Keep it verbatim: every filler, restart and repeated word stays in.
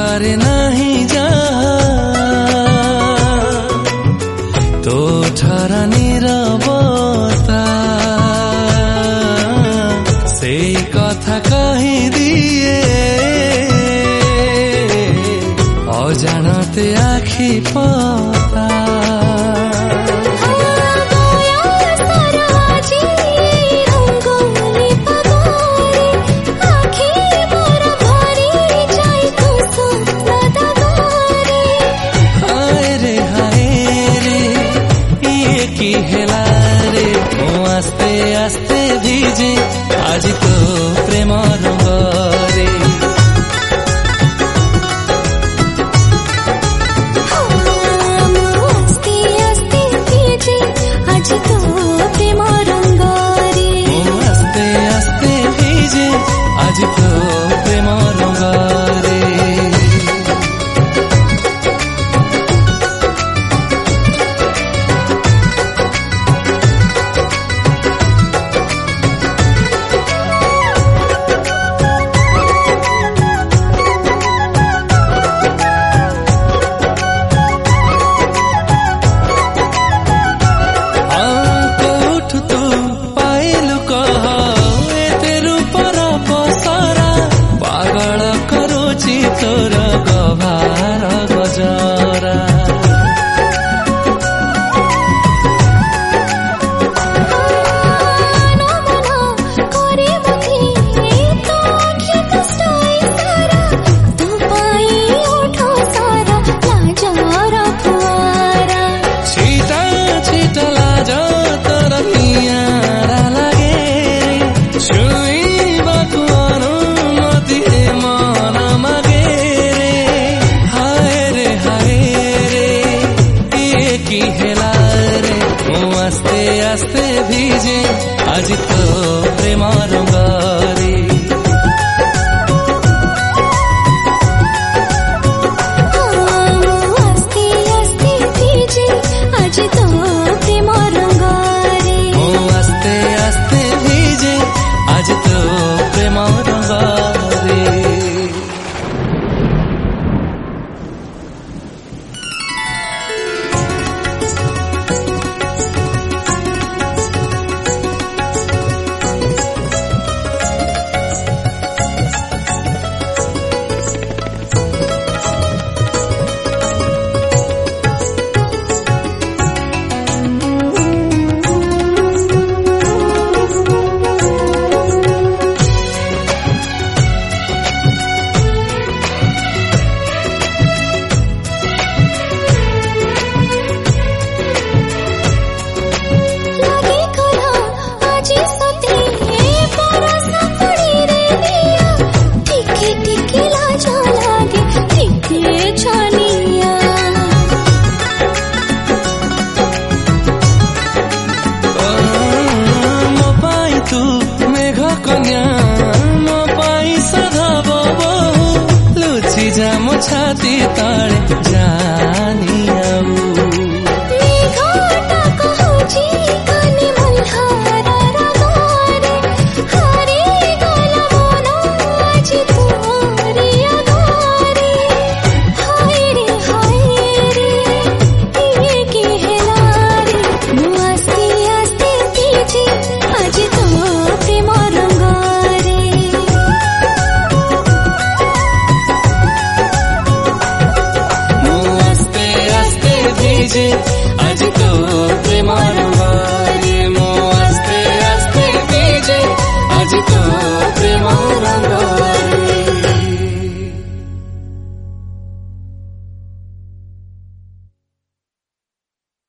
पारे नहीं जा तो ठारा नीरबता से कथा कही दिए अजानते आखि पता आस्ते आस्ते भिजे आज तो प्रेम रंगरे आस्ते आस्ते भिजे आज तो प्रेम रंगरे आस्ते आस्ते भिजे आज तो प्रेम रंगरे तोर गभार गजरा छिटा छिटा लाज तोर नियारा लागे छुइबाको अनुमति मन मागे की हेला रे मो आस्ते आस्ते भिजे आज तो प्रेम रंग